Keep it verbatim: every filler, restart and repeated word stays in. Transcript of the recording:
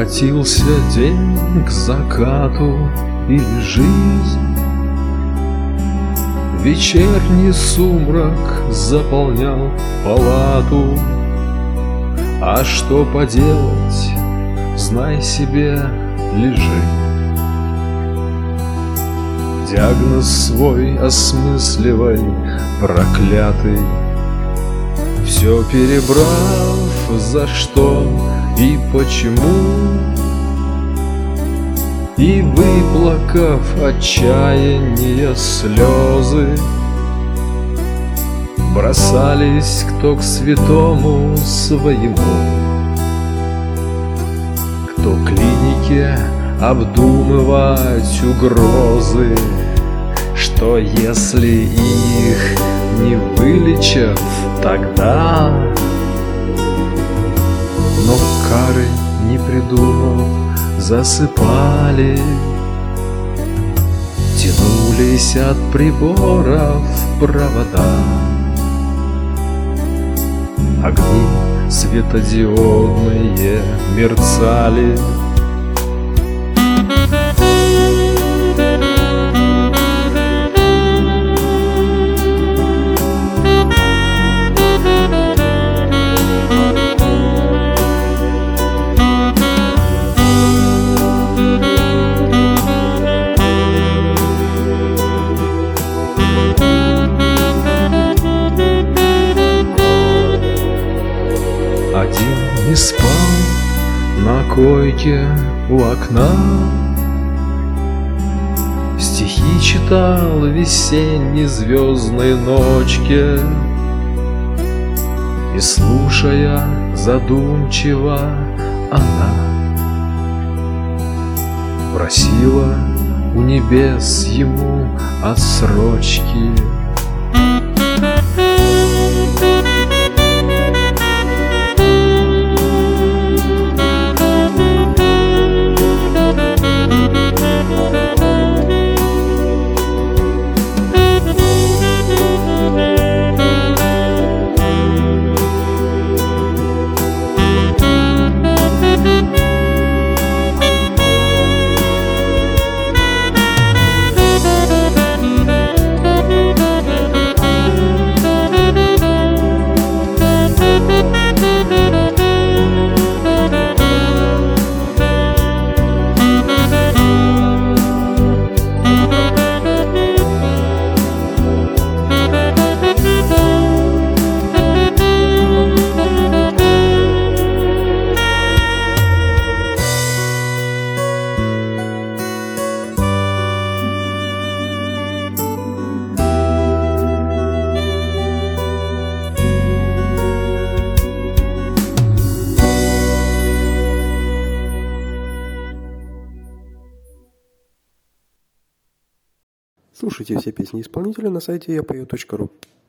Катился день к закату, или жизнь. Вечерний сумрак заполнял палату. А что поделать, знай себе, лежи. Диагноз свой осмысливай, проклятый, все перебрав, за что и почему, и выплакав отчаяние слезы, бросались кто к святому своему, кто к клинике обдумывать угрозы, что если их не вылечат, тогда. Но кары не придумав, засыпали, тянулись от приборов провода. Огни светодиодные мерцали. Один не спал на койке у окна, стихи читал в весенней звездной ночке, и, слушая задумчиво, она просила у небес ему отсрочки. Слушайте все песни исполнителя на сайте я пою точка ру.